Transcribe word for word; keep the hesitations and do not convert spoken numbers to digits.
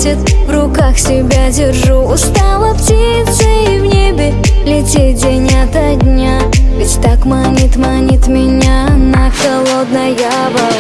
светит, в руках себя держу. Устала птицей в небе лететь день ото дня, ведь так манит, манит меня на холодная вода.